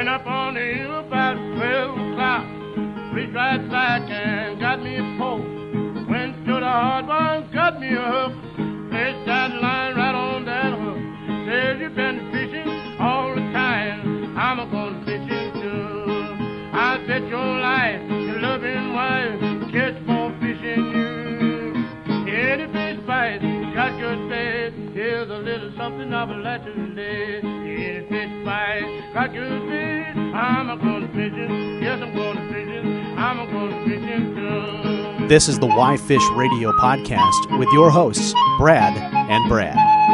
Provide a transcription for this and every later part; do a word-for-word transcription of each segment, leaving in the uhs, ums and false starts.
Ran up on the hill about twelve o'clock. Reached right back and got me a pole. Went to the hard one, got me a hook. Placed that line right on that hook. Says you've been fishing all the time. I'm a going fishing too. I bet your life, your loving wife, catch more fish than you. Any fish bite, got good bait. Here's a little something I would like to lay. Any fish bite, got good bait. I'm a going fishing. Yes, I'm going fishing. I'm a going fishing too. This is the Why Fish Radio podcast with your hosts, Brad and Brad.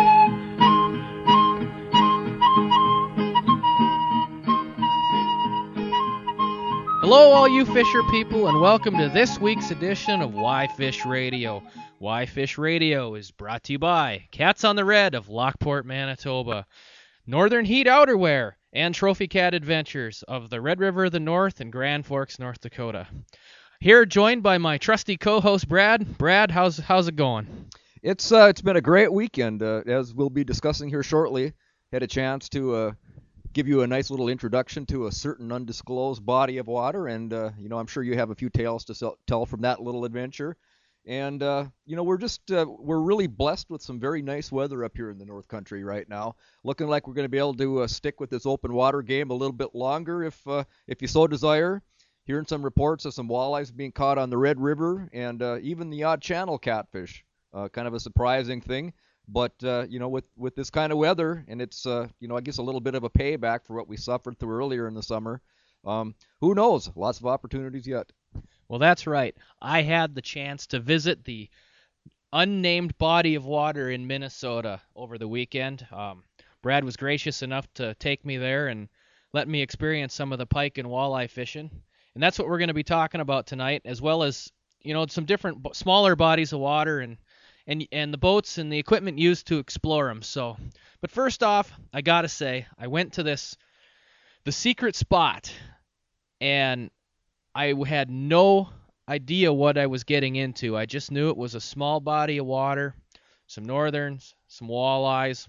Hello, all you fisher people, and welcome to this week's edition of Why Fish Radio. Why Fish Radio is brought to you by Cats on the Red of Lockport, Manitoba, Northern Heat Outerwear, and Trophy Cat Adventures of the Red River of the North and Grand Forks, North Dakota. Here, joined by my trusty co-host, Brad. Brad, how's how's it going? It's uh, it's been a great weekend, uh, as we'll be discussing here shortly. Had a chance to uh, give you a nice little introduction to a certain undisclosed body of water, and uh, you know, I'm sure you have a few tales to sell, tell from that little adventure. And uh, you know, we're just uh, we're really blessed with some very nice weather up here in the North Country right now. Looking like we're going to be able to uh, stick with this open water game a little bit longer, if uh, if you so desire. Hearing some reports of some walleyes being caught on the Red River, and uh, even the odd channel catfish. Uh, kind of a surprising thing, but uh, you know, with with this kind of weather, and it's uh, you know, I guess a little bit of a payback for what we suffered through earlier in the summer. Um, who knows? Lots of opportunities yet. Well, that's right. I had the chance to visit the unnamed body of water in Minnesota over the weekend. Um, Brad was gracious enough to take me there and let me experience some of the pike and walleye fishing. And that's what we're going to be talking about tonight, as well as, you know, some different b- smaller bodies of water and, and and the boats and the equipment used to explore them. So, but first off, I got to say, I went to this, the secret spot, and I had no idea what I was getting into. I just knew it was a small body of water, some northerns, some walleyes.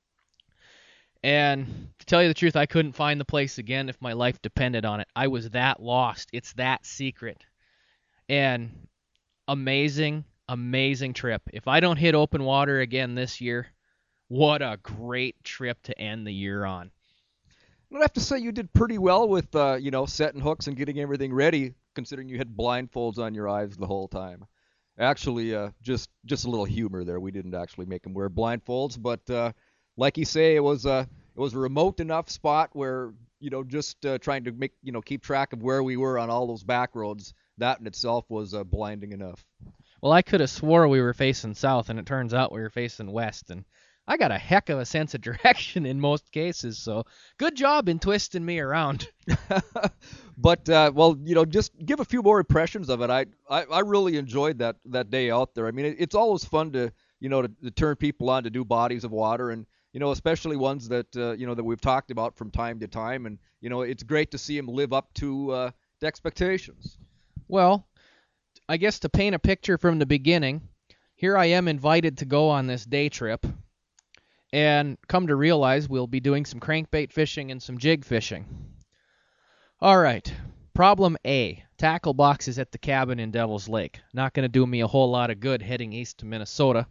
And to tell you the truth, I couldn't find the place again if my life depended on it. I was that lost. It's that secret. And amazing, amazing trip. If I don't hit open water again this year, what a great trip to end the year on. I'd have to say you did pretty well with, uh, you know, setting hooks and getting everything ready, considering you had blindfolds on your eyes the whole time. Actually, uh, just just a little humor there. We didn't actually make them wear blindfolds, but uh, like you say, it was a it was a remote enough spot where, you know, just uh, trying to make you know keep track of where we were on all those back roads. That in itself was uh, blinding enough. Well, I could have swore we were facing south, and it turns out we were facing west, and I got a heck of a sense of direction in most cases, so good job in twisting me around. But, uh, well, you know, just give a few more impressions of it. I I, I really enjoyed that, that day out there. I mean, it, it's always fun to, you know, to, to turn people on to do bodies of water, and, you know, especially ones that, uh, you know, that we've talked about from time to time, and, you know, it's great to see them live up to uh, the expectations. Well, I guess to paint a picture from the beginning, here I am invited to go on this day trip. And come to realize we'll be doing some crankbait fishing and some jig fishing. All right, problem A, tackle boxes at the cabin in Devil's Lake. Not going to do me a whole lot of good heading east to Minnesota.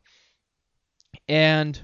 And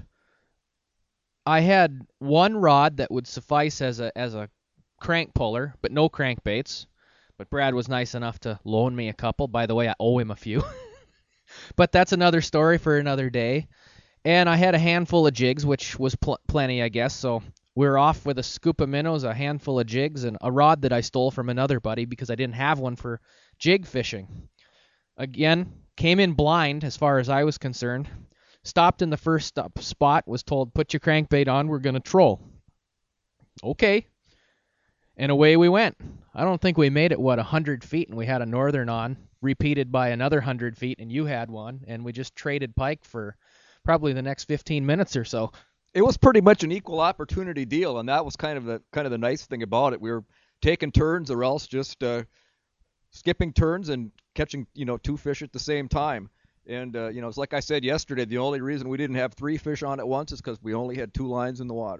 I had one rod that would suffice as a as a crank puller, but no crankbaits. But Brad was nice enough to loan me a couple. By the way, I owe him a few. But that's another story for another day. And I had a handful of jigs, which was pl- plenty, I guess. So we were off with a scoop of minnows, a handful of jigs, and a rod that I stole from another buddy because I didn't have one for jig fishing. Again, came in blind as far as I was concerned. Stopped in the first stop spot, was told, put your crankbait on, we're going to troll. Okay. And away we went. I don't think we made it, what, one hundred feet, and we had a northern on, repeated by another one hundred feet, and you had one, and we just traded pike for probably the next fifteen minutes or so. It was pretty much an equal opportunity deal, and that was kind of the kind of the nice thing about it. We were taking turns, or else just uh, skipping turns and catching, you know, two fish at the same time. And uh, you know, it's like I said yesterday, the only reason we didn't have three fish on at once is because we only had two lines in the water.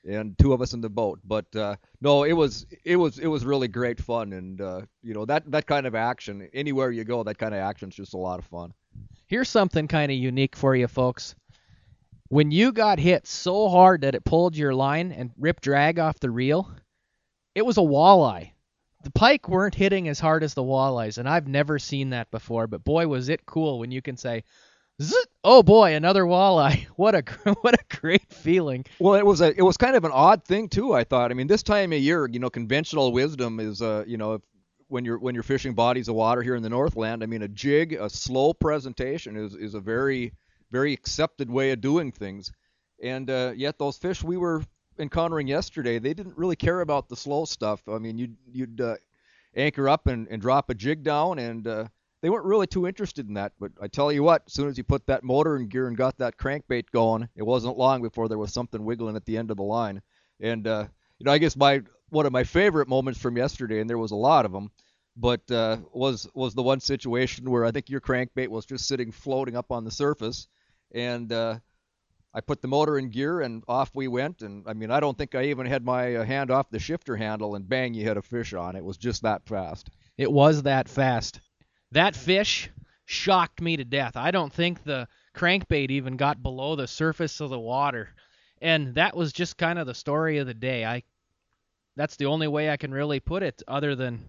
and two of us in the boat. But uh, no, it was it was it was really great fun, and uh, you know that that kind of action, anywhere you go, that kind of action is just a lot of fun. Here's something kind of unique for you folks. When you got hit so hard that it pulled your line and ripped drag off the reel, it was a walleye. The pike weren't hitting as hard as the walleyes, and I've never seen that before, but boy, was it cool when you can say, Zzz, oh boy, another walleye. What a what a great feeling. Well, it was a it was kind of an odd thing too, I thought. I mean, this time of year, you know, conventional wisdom is uh, you know, if, when you're when you're fishing bodies of water here in the Northland, I mean, a jig, a slow presentation is is a very very accepted way of doing things. And uh, yet those fish we were encountering yesterday, they didn't really care about the slow stuff. I mean, you'd you'd uh, anchor up and, and drop a jig down, and uh, they weren't really too interested in that. But I tell you what, as soon as you put that motor in gear and got that crankbait going, it wasn't long before there was something wiggling at the end of the line. And uh, you know, I guess my one of my favorite moments from yesterday, and there was a lot of them, but uh, was was the one situation where I think your crankbait was just sitting floating up on the surface, and uh, I put the motor in gear and off we went. And I mean, I don't think I even had my uh, hand off the shifter handle, and bang, you hit a fish on. It was just that fast. It was that fast. That fish shocked me to death. I don't think the crankbait even got below the surface of the water. And that was just kind of the story of the day. I that's the only way I can really put it, other than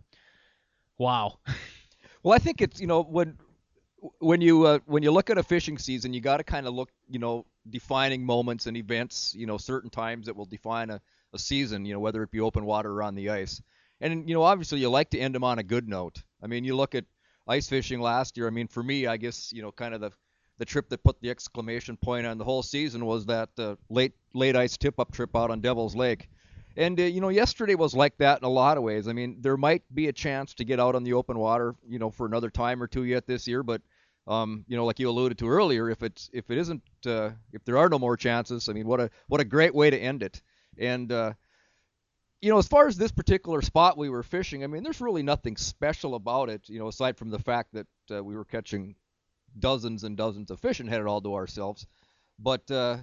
wow. Well, I think it's, you know, when when you uh, when you look at a fishing season, you got to kind of look, you know, defining moments and events, you know, certain times that will define a, a season, you know, whether it be open water or on the ice. And, you know, obviously you like to end them on a good note. I mean, you look at ice fishing last year. I mean, for me, I guess, you know, kind of the the trip that put the exclamation point on the whole season was that uh, late late ice tip-up trip out on Devil's Lake. And, uh, you know, yesterday was like that in a lot of ways. I mean, there might be a chance to get out on the open water, you know, for another time or two yet this year, but Um, you know, like you alluded to earlier, if it's if it isn't uh, if there are no more chances, I mean, what a what a great way to end it. And uh, you know, as far as this particular spot we were fishing, I mean, there's really nothing special about it, you know, aside from the fact that uh, we were catching dozens and dozens of fish and had it all to ourselves. But uh,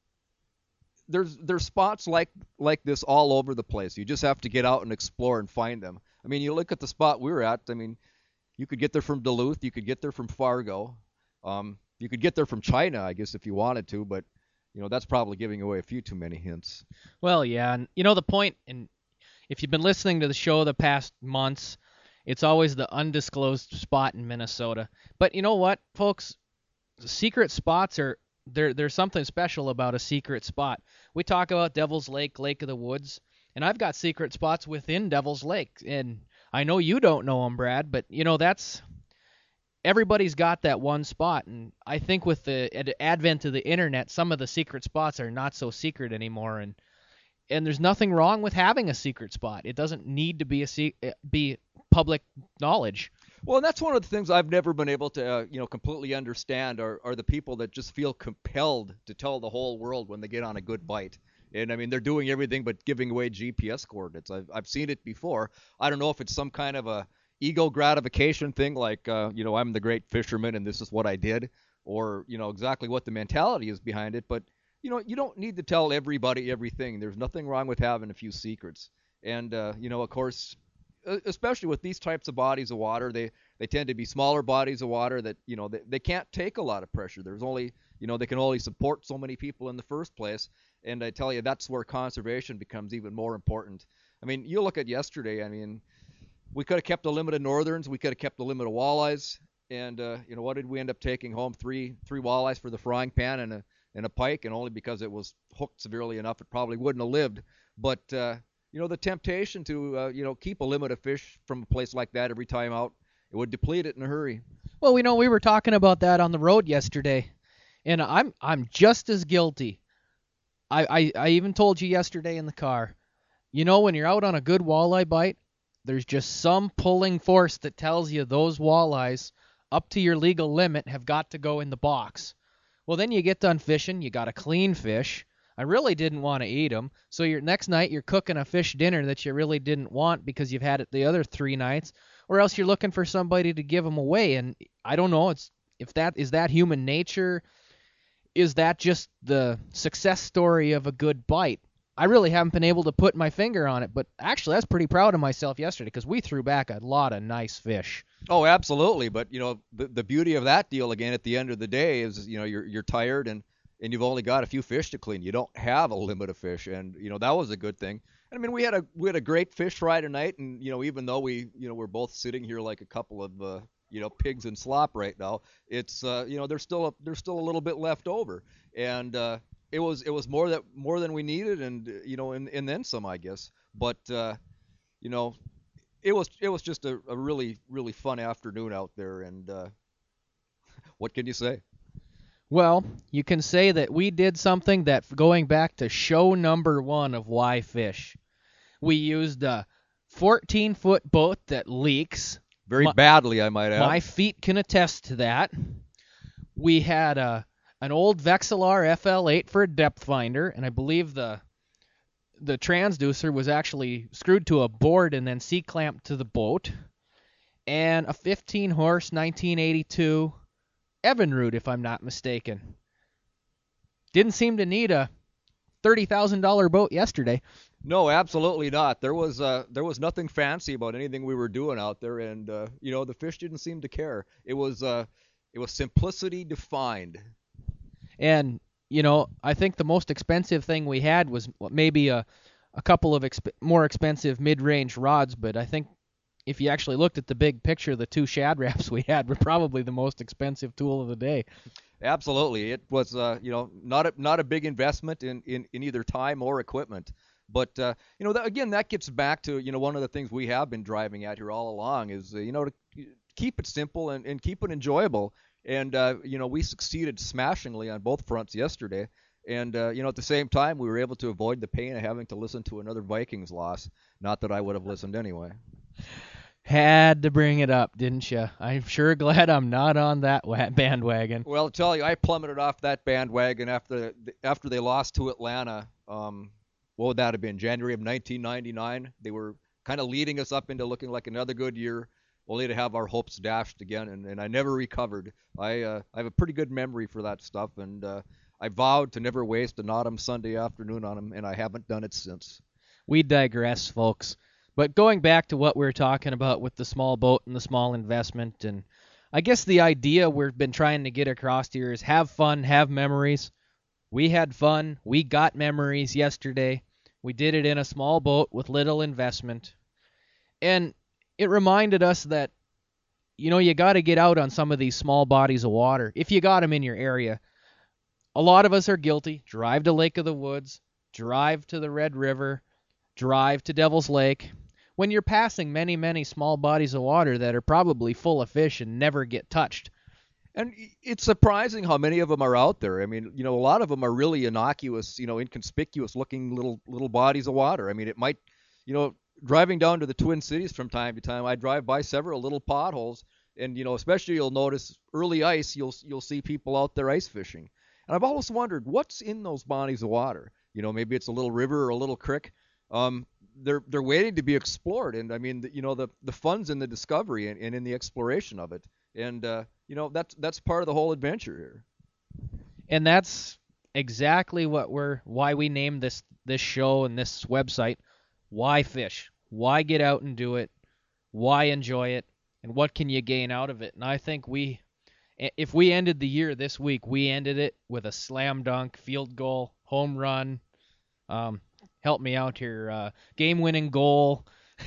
there's there's spots like like this all over the place. You just have to get out and explore and find them. I mean, you look at the spot we were at. I mean, you could get there from Duluth. You could get there from Fargo. Um, you could get there from China, I guess, if you wanted to. But, you know, that's probably giving away a few too many hints. Well, yeah. And, you know, the point, and if you've been listening to the show the past months, it's always the undisclosed spot in Minnesota. But you know what, folks? Secret spots are, there. there's something special about a secret spot. We talk about Devil's Lake, Lake of the Woods, and I've got secret spots within Devil's Lake. And I know you don't know them, Brad, but, you know, that's everybody's got that one spot. And I think with the ad- advent of the internet, some of the secret spots are not so secret anymore. And and there's nothing wrong with having a secret spot. It doesn't need to be a se- be public knowledge. Well, and that's one of the things I've never been able to, uh, you know, completely understand are, are the people that just feel compelled to tell the whole world when they get on a good bite. And, I mean, they're doing everything but giving away G P S coordinates. I've, I've seen it before. I don't know if it's some kind of a ego gratification thing, like, uh, you know, I'm the great fisherman and this is what I did, or, you know, exactly what the mentality is behind it. But, you know, you don't need to tell everybody everything. There's nothing wrong with having a few secrets. And, uh, you know, of course, especially with these types of bodies of water, they, they tend to be smaller bodies of water that, you know, they, they can't take a lot of pressure. There's only, you know, they can only support so many people in the first place. And I tell you, that's where conservation becomes even more important. I mean, you look at yesterday, I mean, we could have kept a limit of northerns. We could have kept a limit of walleyes. And, uh, you know, what did we end up taking home? Three three walleyes for the frying pan and a, and a pike, and only because it was hooked severely enough, it probably wouldn't have lived. But, uh, you know, the temptation to, uh, you know, keep a limit of fish from a place like that every time out, it would deplete it in a hurry. Well, we know we were talking about that on the road yesterday, and I'm I'm just as guilty. I, I, I even told you yesterday in the car, you know, when you're out on a good walleye bite, there's just some pulling force that tells you those walleyes up to your legal limit have got to go in the box. Well, then you get done fishing, you got a clean fish. I really didn't want to eat them, so your next night you're cooking a fish dinner that you really didn't want because you've had it the other three nights, or else you're looking for somebody to give them away. And I don't know, it's if that is that human nature. Is that just the success story of a good bite? I really haven't been able to put my finger on it, but actually I was pretty proud of myself yesterday because we threw back a lot of nice fish. Oh, absolutely. But, you know, the, the beauty of that deal, again, at the end of the day is, you know, you're you're tired and, and you've only got a few fish to clean. You don't have a limit of fish. And, you know, that was a good thing. I mean, we had a we had a great fish Friday night. And, you know, even though we, you know, we're both sitting here like a couple of, uh, you know, pigs in slop right now, it's, uh, you know, there's still a, there's still a little bit left over. And uh, it was it was more that more than we needed. And, you know, and, and then some, I guess. But, uh, you know, It was it was just a, a really, really fun afternoon out there, and uh, what can you say? Well, you can say that we did something that, going back to show number one of Why Fish, we used a fourteen-foot boat that leaks. Very my, badly, I might add. My feet can attest to that. We had a an old Vexilar F L eight for a depth finder, and I believe the the transducer was actually screwed to a board and then C-clamped to the boat, and a fifteen horse nineteen eighty-two Evinrude, if I'm not mistaken. Didn't seem to need a thirty thousand dollars boat yesterday. No, absolutely not. There was uh, there was nothing fancy about anything we were doing out there, and uh, you know, the fish didn't seem to care. It was uh, it was simplicity defined. And you know, I think the most expensive thing we had was maybe a, a couple of exp- more expensive mid-range rods, but I think if you actually looked at the big picture, the two Shad Raps we had were probably the most expensive tool of the day. Absolutely. It was, uh, you know, not a, not a big investment in, in, in either time or equipment. But, uh, you know, that, again, that gets back to, you know, one of the things we have been driving at here all along is, uh, you know, to keep it simple and, and keep it enjoyable. And, uh, you know, we succeeded smashingly on both fronts yesterday. And, uh, you know, at the same time, we were able to avoid the pain of having to listen to another Vikings loss. Not that I would have listened anyway. Had to bring it up, didn't you? I'm sure glad I'm not on that bandwagon. Well, I'll tell you, I plummeted off that bandwagon after after they lost to Atlanta. Um, what would that have been? January of nineteen ninety-nine. They were kind of leading us up into looking like another good year, only to have our hopes dashed again, and, and I never recovered. I uh, I have a pretty good memory for that stuff, and uh, I vowed to never waste an autumn Sunday afternoon on them, and I haven't done it since. We digress, folks. But going back to what we were talking about with the small boat and the small investment, and I guess the idea we've been trying to get across here is have fun, have memories. We had fun. We got memories yesterday. We did it in a small boat with little investment. And it reminded us that, you know, you got to get out on some of these small bodies of water if you got them in your area. A lot of us are guilty. Drive to Lake of the Woods, drive to the Red River, drive to Devil's Lake. When you're passing many, many small bodies of water that are probably full of fish and never get touched. And it's surprising how many of them are out there. I mean, you know, a lot of them are really innocuous, you know, inconspicuous-looking little little bodies of water. I mean, it might, you know, driving down to the Twin Cities from time to time, I drive by several little potholes, and you know, especially you'll notice early ice, you'll you'll see people out there ice fishing. And I've always wondered what's in those bodies of water. You know, maybe it's a little river or a little creek. Um, they're they're waiting to be explored, and I mean, the, you know, the the fun's in the discovery and, and in the exploration of it, and uh, you know, that's that's part of the whole adventure here. And that's exactly what we're why we named this this show and this website. Why fish? Why get out and do it? Why enjoy it? And what can you gain out of it? And I think we, if we ended the year this week, we ended it with a slam dunk, field goal, home run. Um, help me out here. Uh, game-winning goal.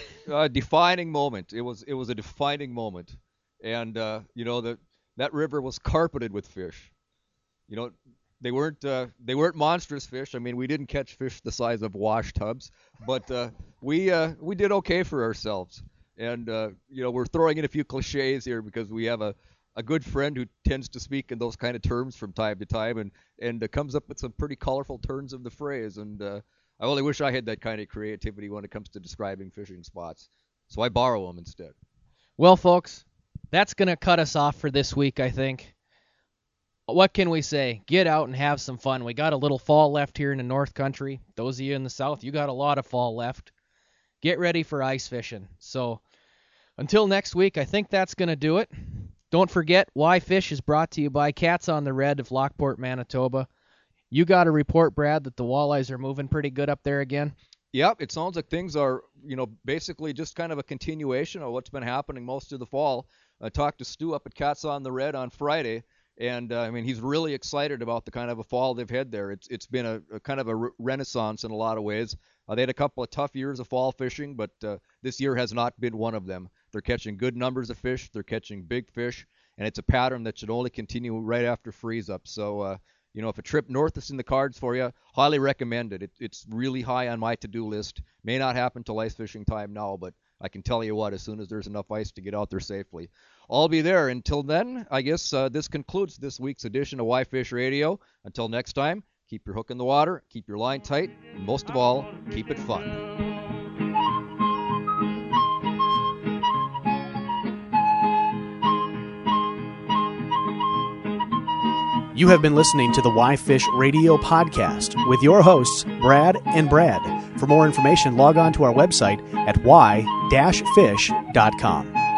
A defining moment. It was it was a defining moment, and uh, you know that that river was carpeted with fish. You know, they weren't uh, they weren't monstrous fish. I mean, we didn't catch fish the size of wash tubs, but uh, we uh, we did okay for ourselves. And uh, you know, we're throwing in a few cliches here because we have a, a good friend who tends to speak in those kind of terms from time to time, and and uh, comes up with some pretty colorful turns of the phrase. And uh, I only wish I had that kind of creativity when it comes to describing fishing spots. So I borrow them instead. Well, folks, that's going to cut us off for this week, I think. What can we say? Get out and have some fun. We got a little fall left here in the North Country. Those of you in the South, you got a lot of fall left. Get ready for ice fishing. So until next week, I think that's going to do it. Don't forget, Why Fish is brought to you by Cats on the Red of Lockport, Manitoba. You got a report, Brad, that the walleyes are moving pretty good up there again? Yep, it sounds like things are, you know, basically just kind of a continuation of what's been happening most of the fall. I talked to Stu up at Cats on the Red on Friday, and uh, I mean, he's really excited about the kind of a fall they've had there. It's It's been a, a kind of a re- renaissance in a lot of ways. Uh, they had a couple of tough years of fall fishing, but uh, this year has not been one of them. They're catching good numbers of fish. They're catching big fish, and it's a pattern that should only continue right after freeze up. So, uh, you know, if a trip north is in the cards for you, highly recommend it. it. It's really high on my to-do list. May not happen till ice fishing time now, but I can tell you what, as soon as there's enough ice to get out there safely, I'll be there. Until then, I guess uh, this concludes this week's edition of Why Fish Radio. Until next time, keep your hook in the water, keep your line tight, and most of all, keep it fun. You have been listening to the Why Fish Radio podcast with your hosts, Brad and Brad. For more information, log on to our website at why dash fish dot com.